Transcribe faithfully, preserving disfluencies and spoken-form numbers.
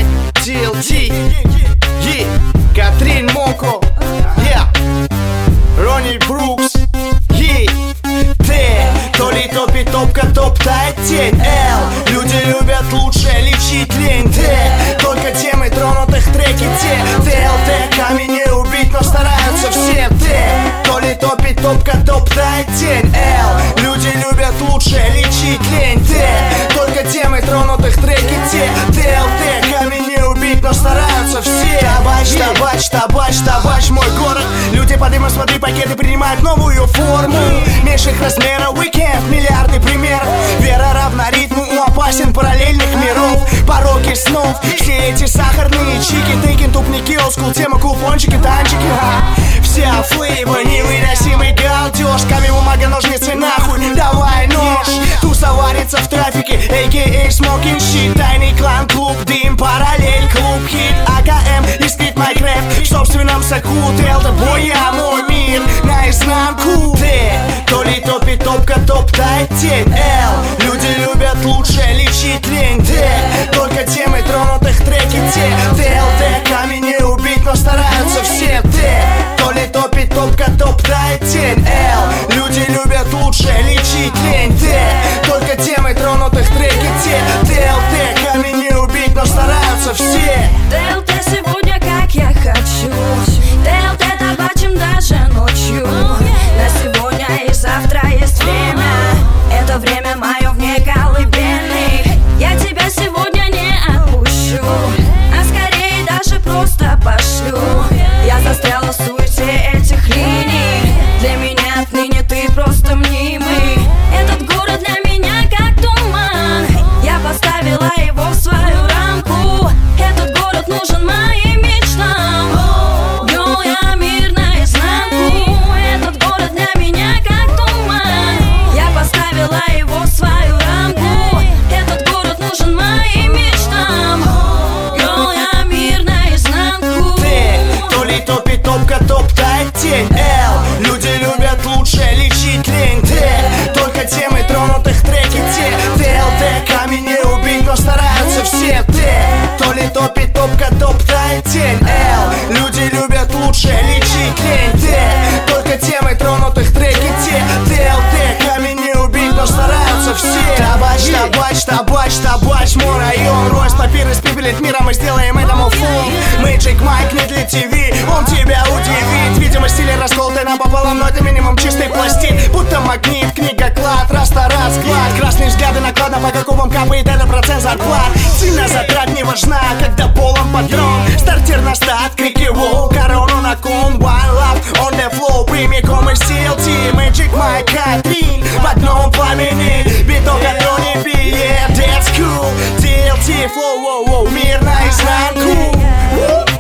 ти эл ти, Е, Катрин Моко, Я, Ронни Брукс, Е, Т, то ли топит топка, топтает тень. Л, люди любят лучше лечить лень. Т, только темы тронутых треки те. Т Л Т, камень не убить, но стараются все. Т, то ли топит топка, топтает тень. Л, люди любят лучше лечить лень. Т, только темы тронутых треки те. Т Л Т, камень не убить, но стараются все. Табач, табач, табач, табач, мой город. Люди под дымом, смотри, пакеты принимают новую форму. Меньших размеров, уикенд, миллиарды примеров. Вера равна ритму, опасен параллельных миров. Пороки снов, все эти сахарные чики. Тыкин, тупники, олдскул, тема, купончики, танчики. Ха. Вся флейва, невыносимый галдеж. Камень, бумага, ножницы, нахуй, давай нож. Туса варится в трафике, а ка а smoking shit. Тайный клан, клуб, дым, параллель, клуб, хит. А К М искрит Майнкрафт в собственном соку. Т Л Т, боя, мой мир наизнанку. Т, то ли топит топка, топтает тень. Л, люди любят лучше лечить лень. Т, только темы тронутых треки те. Т Л Т, камень не убить, но стараются все. Т, то ли топит топка, топтает тень. Л, люди любят лучше лечить лень. Т, только темы тронутых треки те. Т Л Т, камень не убить, но стараются все. Т Л Т сегодня как я хочу. Т Л Т табачим даже ночью. На сегодня и завтра есть время. Это время мое вне колыбельных. Я тебя сегодня не отпущу, а скорее даже просто пошлю. Я застряла в суете этих линий. Для меня отныне ты просто мнимый. Этот город для меня как туман. Я поставила его в свою рамку. Этот город нужен моим мечтам. Вел я мир наизнанку. Этот город для меня как туман. Я поставила его в свою рамку. Этот город нужен моим мечтам. Вел я мир наизнанку. Т, то ли топит топка, топтает тень. Л, люди любят лучше лечить лень. Т, только темы тронутых треки те. Т Л Т, камень не убить, но стараются все. Т, то ли топит топка, топтает тень. Л, люди любят лучше лечить лень. Т, только темы тронутых треки те. Т Л Т, камень не убить, но стараются все. Табач, табач, табач, табач, мой район. Ройс, папирус, пепелит мира, мы сделаем этому фон. Мэджик Майк не для ТВ, он тебя удивит. Видимо, стиль расколотый напополам, но это минимум чистый пластин. Будто магнит, книга, клад, раста, расклад. Красные взгляды накладно, по какому капает этот процент зарплат. Сильно затрат не важна, когда полон патрон. Стартер на старт, крики воу, корону на ком. One love on the flow, прямиком из ти эл ти. Мэджик Майк, Катрин в одном пламени. Биток от Ронни Би, yeah, that's cool. ти эл ти, flow, воу, воу, мир наизнанку.